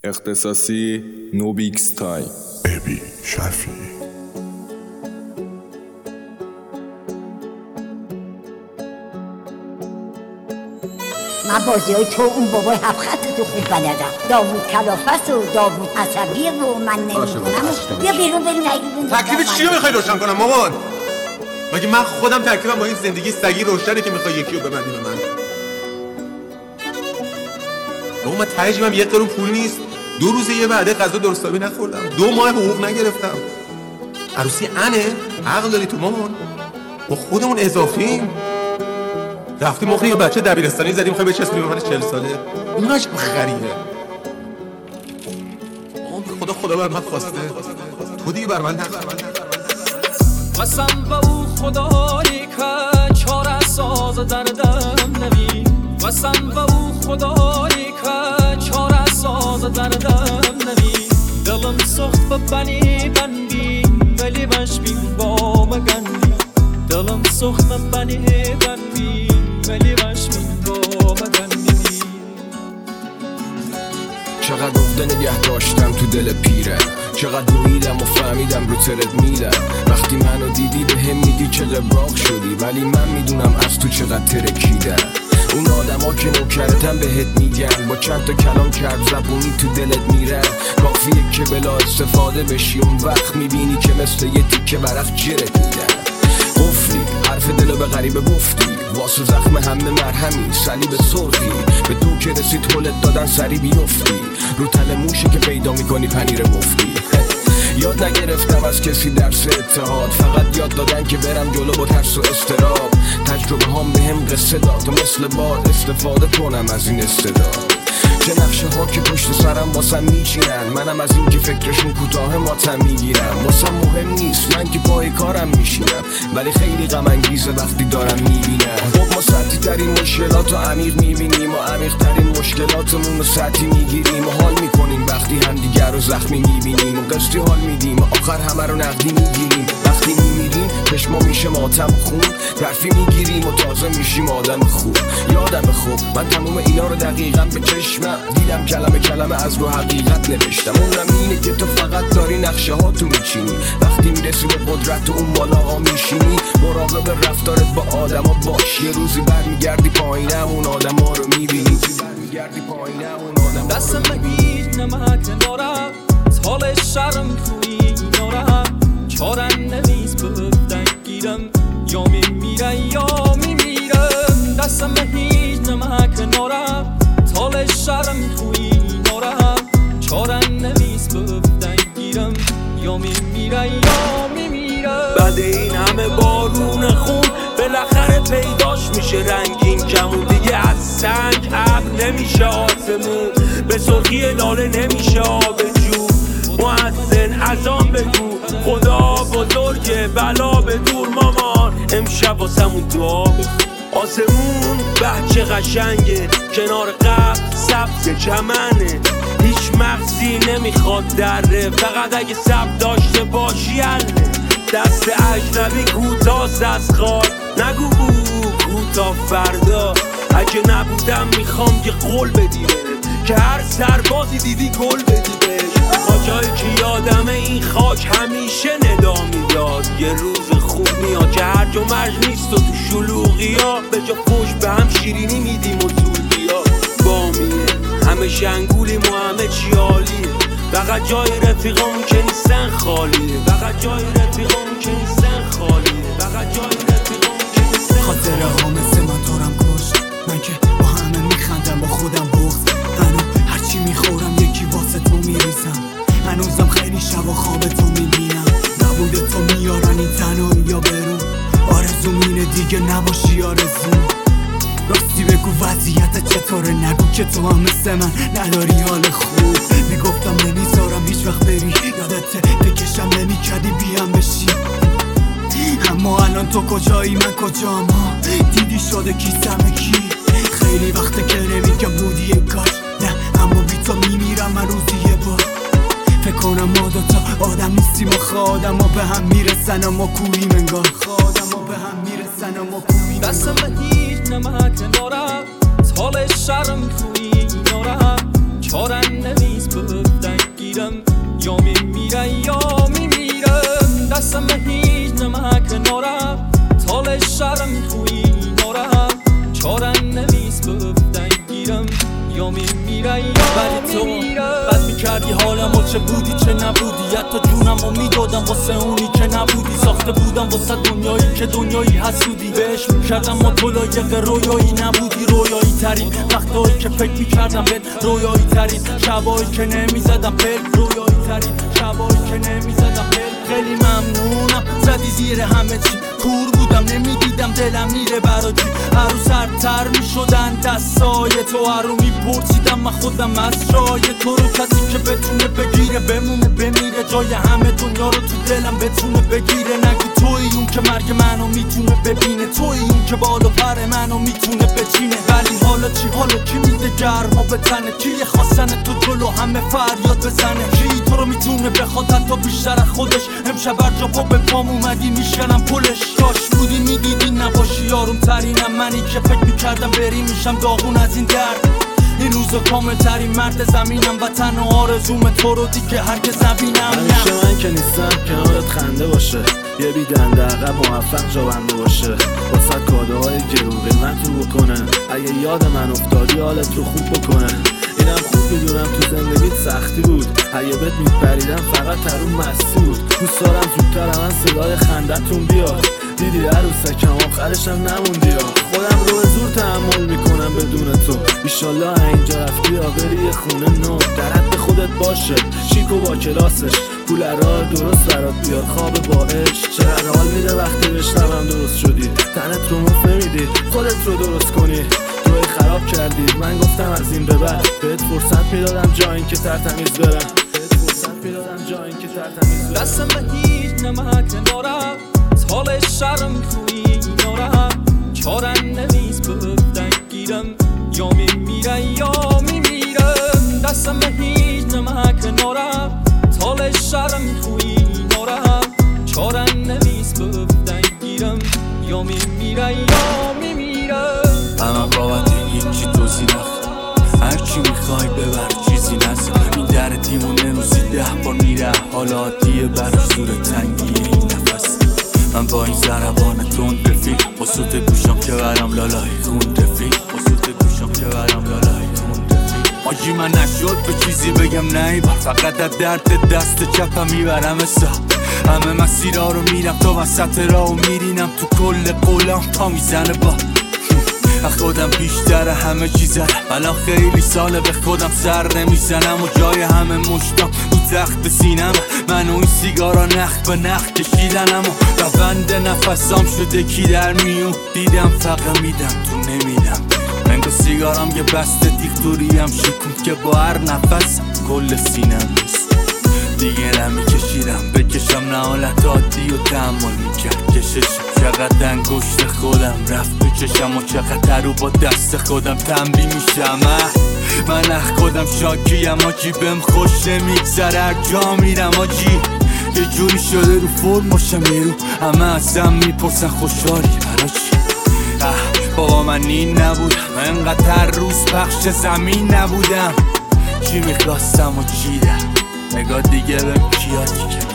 اختصاصی نوبیکس تای ابی شفیعی. من بازیای تو اون بابای هفت خط تو خوب بلدم. داوود کلافست و داوود عصبیه و من نمیدونم. بیا بیرون بریم نگیرون. تکلیف چی رو میخوای روشن کنم مامان؟ مگه من خودم تکلیفم با این زندگی سگی روشنه که میخوای یکی رو ببندی به من؟ بابا من ته جیبم یک قرون پول نیست. 2 روز یه وعده غذا درستابی نخوردم. 2 ماه حقوق نگرفتم. عروسی انه؟ عقل داری تو مامان؟ ما خودمون اضافیم. رفتیم مخری یه بچه دبیرستانی زدیم میخوای بچسبونی به من 40 ساله. اوناش خریه. خدا بر من خواسته. تو دیگه بر من نخواسته. قسم به او خدایی که چاره ساز دردم نمی. قسم به او خدایی که چاره ساز دردم نمی. دلم سخت به بنی بندی ولی وش بین با مگندی. دلم سخت به بنی بندی ولی وش بین با مگندی. چقدر عقده نگه داشتم تو دل پیره، چقدر رویدم و فهمیدم رو ترد میدم. وقتی منو دیدی به هم میگی چه قبراق شدی، ولی من میدونم از تو چقدر ترکیدم. اون آدم ها که نوکرتم بهت میگن، با چند تا کلام کرد زبونی تو دلت میرن. کافیه که بلا استفاده بشی، اون وقت میبینی که مثل یه تیکه برق جرت میدن. قفلی حرف دلو به غریبه گفتی، واسه زخم همه مرهمی صلیب سرخی. به تو که رسید حلت دادن سری بیفتی، رو تل موشه که پیدا میکنی پنیر مفتی. یاد نگرفتم از کسی درس اتحاد، فقط یاد دادن که برم جلو با ترس و استراب. تجربه هم به هم قصه داد و مثل باد استفاده کنم از این استعداد. چه نقشه ها که پشت سرم واسم میچینن، منم از این که فکرشون کوتاه ماتم میگیرم. واسم مهم نیست من که پای کارم میشینم، ولی خیلی غم انگیزه وقتی دارم میبینم. خب ما سطحی ترین مشکلات رو عمیق میبینیم و عمیق ترین مشکلاتمون رو سطحی میگیریم و حال میکنیم وقتی همدیگر رو زخمی میبینیم و قصدی حال میدیم و آخر همه رو نقدی میگیریم. وقتی میمیریم چشما میشه ماتم خون، ترفی میگیریم و تازه میشیم آدم خوب. یادم خوب من تموم اینا رو دقیقا به چشمم دیدم، کلمه کلمه از رو حقیقت نوشتم. اونم اینه که تو فقط داری نقشه ها تو میچینی، وقتی میرسی به قدرت و اون بالا ها میشینی. مراقب رفتارت با آدم ها باش، یه روزی برمیگردی پایینم اون آدم ها رو میبینی. دستم هیچ نمک نارم، حال شرم توی نارم. چارن نویز بودن گیرم، یا میمیره یا میمیرم. دستم هیچ نمک نارم، حال شرم توی نارم. چارن نویز بودن گیرم، یا میمیره یا میمیرم. بعد این همه بارون خون بالاخره پیداش میشه رنگین کمون. دیگه از سنگ ابر نمیشه آسمون، به سرخی لاله نمیشه آب جو. محسن ازان بگو خدا بزرگه بلا به دور مامان. امشب واسمون دعا بخون. آسمون بچه قشنگه، کنار قبل سبز چمنه. هیچ مغزی نمیخواد دره، فقط اگه سب داشته باشی حله. دست اجنبی کوتاست از خار، نگو کوتا فردا. اگه نبودم میخوام یه قول بدی بهم، که هر سربازی دیدی گل بدی بهش. خاجایی که یادمه این خاک همیشه ندا میداد. یه روز خوب میاد که هرج و مرج نیست و تو شلوغی ها به جا پشت به هم شیرینی میدیم و زودیا. بامیه همه شنگولیم و همه چی عالیه، فقط جای رفیقامون که نیستن خالیه. فقط جای رفیقامون که نیستن خالیه. فقط جای رفیقامون که نیستن خالیه. خاطره ها مثل من تارم کشت، من که با همه میخندم با خودم بغض. هنوز هرچی میخورم یکی واسه تو میریزم، هنوزم خیلی شب و خواب تو میبینم. نبوده تو میارن این تنهایی یا برون، آرزوم اینه دیگه نباشی آرزوم. راستی بگو وضعیت چطوره، نگو که تو هم مثل من نداری حال خوب. میگفتم نمیذارم هیچ وقت بری، یادته بکشم نمیکردی بیام بشی. اما الان تو کجایی من کجام ها، دیدی شده کیسم کی. خیلی وقته که نمیگم بودی یه کاش، نه اما بی تو میمیرم من روزی یه بار. فکر کنم ما دوتا آدم نیستیم و خودم ها به هم میرسن اما کوییم انگار. خودم ها به هم میرسن اما کوییم. دستم هیچ نمک نارم، حال شرم توی نارم. چارن نویز بود ولی تو بد میکردی حالمو، چه بودی چه نبودی، حتی جونمو میدادم واسه اونی که نبودی. ساخته بودم واسه دنیایی که دنیایی حسودی، بهش میکردم ما تو لایق رویایی نبودی. رویایی ترین وقتایی که فکر میکردم بهت، رویایی ترین شبایی که نمیزدم پل، رویایی ترین شبایی که نمیزدم پل. خیلی ممنونم زدی زیر همه چی، کور بودم نمیدیدم دلم میره برا چی. هر روز سردتر میشدن دستای تو، هر رو میپرسیدم من خودم از جای تو رو. کسی که بتونه بگیره بمونه بمیره، جای همه دنیا رو تو دلم بتونه بگیره. نگو توی اون که مرگ منو میتونه ببینه، توی اون که بالا پر منو میتونه بچینه. ولی حالا چی، حالا کی میده گرما به تنه، کی خواستن تو جلو همه فریاد بزنه، کی تو رو میتونه بخواد حتی بیشتر از خودش. امشب بر جا پا به پام اومدی میشکنم پلش. کاش بودی میدیدی نباشی یارم ترینم، منی که فکر میکردم بری میشم داغون از این درد. این روزا کامل ترین مرد زمینم، وطن و آرزوم تو رو دیگه هرگز نبینم. همیشه من که نیستم کنارت خنده باشه، یه بیدنده عقب موفق جا بنده باشه، واسه کادوهای گرون قیمت رو بکنه. اگه یاد من افتادی حالت رو خوب بکنه. اینم خوب میدونم تو زندگیت سختی بود، اگه بهت میپریدم فقط ترون مستی بود. دوست دارم زودتر من صدای خندتون بیاد، دیدی عروسکم آخرشم نموندی. خودم رو به زور تحمل میکنم بدون تو، ایشالله اینجا رفتی یا بری یه خونه نو. درد به خودت باشه شیک و با کلاسش، پول راه درست برات بیاد خواب با عشق. چقدر حال میده وقتی بشنوم درست شدی، تنت رو مفت نمیدی خودت رو درست کنی. توی خراب کردی، من گفتم از این به بعد بهت فرصت میدادم جا این که ترتمیز برم، بهت فرصت میدادم جا این که ترتمیز برم. دستم هیچ نمک ندارم، حال شرم توی نارم، چارن نویز بفتن گیرم، یا میمیرم یا میمیرم. دستم هیچ نمک ندارم، حال شرم توی نارم، چارن نویز بفتن گیرم، یا میمیرم یا میمیرم. من بابت هیچی توضیح نخواه، هرچی میخوای ببر چیزی نزن. این در دیوونه روزی 10 بار میره، حالا عادیه براش زور تنگیه این نفس. من با این ضربان تند رفیق، با صوت گوشم که برم لالای خون رفیق، با صوت گوشم که برم لالای خون رفیق. آجی من نشد به چیزی بگم نیبر، فقط از درد دست چپم میبرم حساب. همه مسیرها رو میرم تا وسط راه و میرینم تو کل قولم تا میزنه با خودم بیشتر همه چیزه. الان خیلی ساله به خودم سر نمیزنم و جای همه مشتم رو تخت سینم. من و این سیگارا نخ به نخ کشیدنم و روند نفسام شده کی در میون. دیدم فقط میدم تو نمیدم، منگو سیگارم یه بسته دیختوریم شکون که با هر نفسم کل سینم نیست. دیگه نمیکشیدم بکشم نه حالت عادی و تحمل میکرد کششم. چقدر انگشت خودم رفت تو چشم و چقدر رو با دست خودم تنبیه میشم. من اخ خودم شاکیم آجی، بهم خوش نمیگذره هر جا میرم آجی. یه جوری شده رو فرم باشم یه رو همه ازم میپرسن خوشحالی برا چی. بابا من این نبودم، انقدر روز پخش زمین نبودم. چی میخواستم و چیدم، نگاه دیگه بهم کیاتی که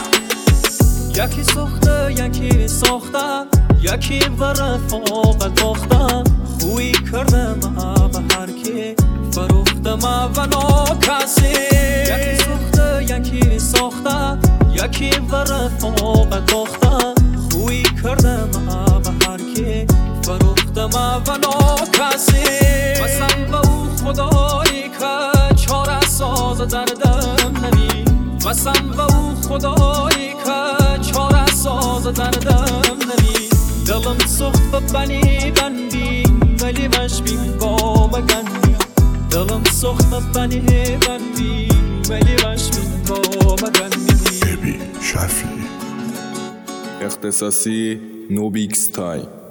یکی ساخته یکی ساختم، یکی و رفاقت باختم. خویی کردم به هر کی فروختم و ناکسی. یکی ساخته یکی ساختم، یکی و رفاقت باختم. خویی کردم به هر کی فروختم و ناکسی. قسم به او خدایی که چاره ساز دردم نبی، قسم به او خدایی که چاره ساز دردم نبی. دلم سخت و بنی بندی ولی مشبین با مگندی. دلم سخت و بنی بندی ولی مشبین با مگندی. ابی شفی اختصاصی نوبیکس تای